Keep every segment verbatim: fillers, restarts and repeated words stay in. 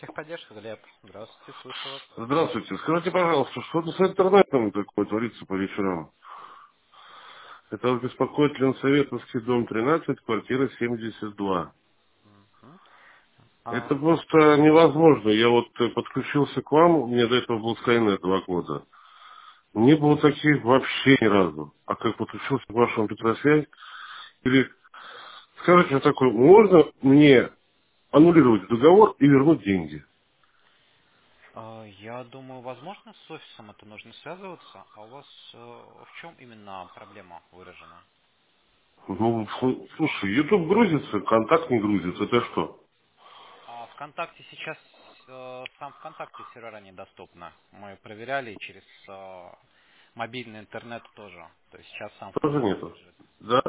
Техподдержка, Глеб. Здравствуйте, слышу вас. Здравствуйте. Скажите, пожалуйста, что-то с интернетом такое творится по вечерам? Это вас беспокоит Ленсоветовский дом тринадцать, квартира семьдесят два. Мгм. Это А, просто невозможно. Я вот э, подключился к вам, у меня до этого был Skynet два года. Не было таких вообще ни разу. А как подключился к вашему Петросвязь, или скажите мне такое, можно мне аннулировать договор и вернуть деньги? а, я думаю, возможно, с офисом это нужно связываться. А у вас э, в чем именно проблема выражена? Ну, слу- слушай, YouTube грузится, контакт не грузится. Это что? А ВКонтакте сейчас э, сам ВКонтакте сервера недоступны. Мы проверяли и через э, мобильный интернет тоже. То есть сейчас сам Тоже ВКонтакте нету. лежит. Да?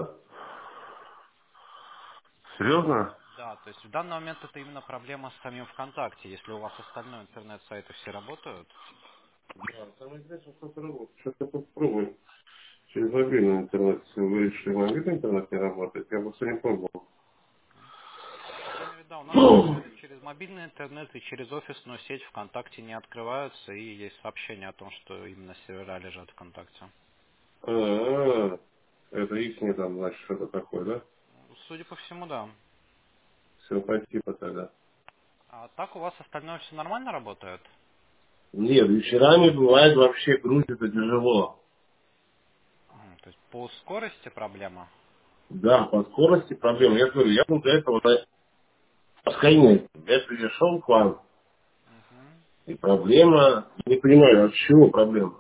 А, Серьезно? да, то есть в данный момент это именно проблема с самим ВКонтакте. Если у вас остальной интернет-сайты все работают, Да, там интересно, что-то работает. Сейчас я попробую. Через мобильный интернет. Если вы говорите, что и мобильный интернет не работает, я бы не пробовал. по крайней мере, да, у нас проверяли через мобильный интернет и через офисную сеть ВКонтакте не открываются, и есть сообщение о том, что именно сервера лежат ВКонтакте. А, это их не там, значит, что-то такое, да? Судя по всему, да. Все спасибо тогда. А так у вас остальное все нормально работает? Нет, вечерами бывает вообще грузится тяжело. Мгм, то есть по скорости проблема? Да, по скорости проблема. Я говорю, я был до этого на Skynet. Я перешел к вам. Мгм. И проблема, не понимаю, от чего проблема.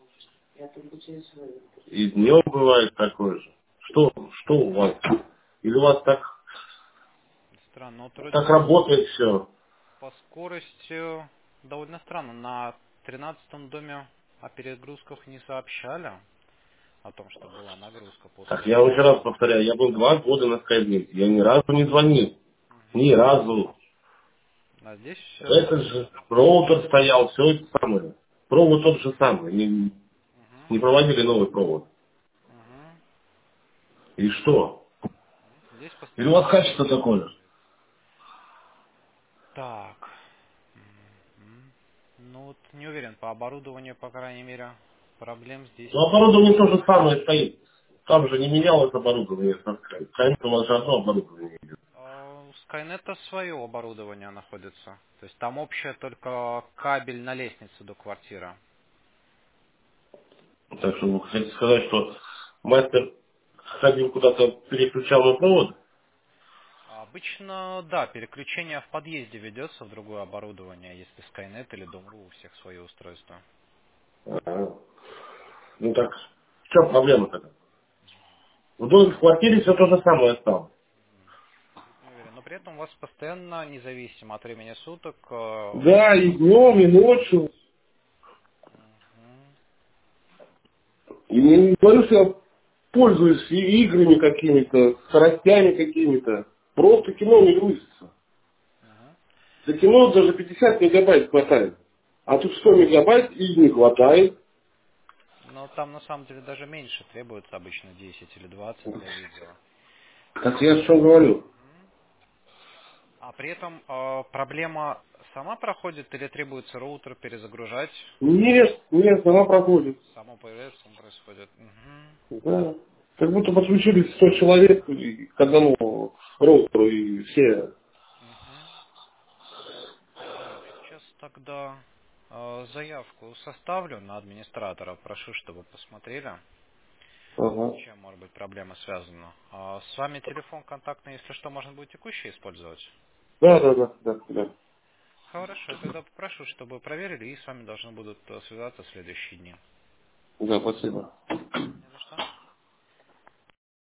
И днем бывает такое же. Что, что у вас? Или у вас так, Странно. Вот вроде так бы работает все? по скорости довольно странно. На тринадцатом доме о перегрузках не сообщали о том, что была нагрузка Так после я вам еще раз обновления. повторяю, я был два года на скайбете. Я ни разу не звонил. Ни Мгм. разу. А здесь все Это же роутер стоял, все это самое. Провод тот же самый. Не, Мгм. не проводили новый провод. Мгм. И что? Здесь Или у вас постоянно качество нагрузка такое же? падает. Так. Мгм. Ну вот не уверен, по оборудованию, по крайней мере, проблем здесь Ну, не оборудование вижу. то же самое стоит. Там же не менялось оборудование со Skype. Skype у вас же одно оборудование идет. А у Скайнета свое оборудование находится. То есть там общее только кабель на лестнице до квартиры. Так что вы хотите сказать, что мастер ходил куда-то, переключал на провод? А обычно, да, переключение в подъезде ведется в другое оборудование, если Скайнет или Дом.ру у всех свое устройство. Ага. Ну так, в чем проблема-то? В доме, в квартире все то же самое осталось. Тут не уверен. Но при этом у вас постоянно, независимо от времени суток, э, Да, и днем, и ночью. мгм, И я не говорю, что я пользуюсь и играми какими-то, скоростями какими-то. Просто кино не грузится. мгм. За кино даже пятьдесят мегабайт хватает. А тут сто мегабайт и не хватает. Но там на самом деле даже меньше требуется, обычно десять или двадцать для видео. Так я что говорю? Мгм. А при этом э, проблема сама проходит или требуется роутер перезагружать? Нет, нет, она проходит. Само появляется, само происходит. Мгм. Да. Как будто подключились сто человек и к одному роутеру и все. Мгм. Так, сейчас тогда э, заявку составлю на администратора. Прошу, чтобы посмотрели, с Ага. чем может быть проблема связана. А с вами телефон контактный, если что, можно будет текущий использовать? Да, да, да, да, да. Хорошо, я тогда попрошу, чтобы проверили, и с вами должны будут э, связаться в следующие дни. Да, спасибо.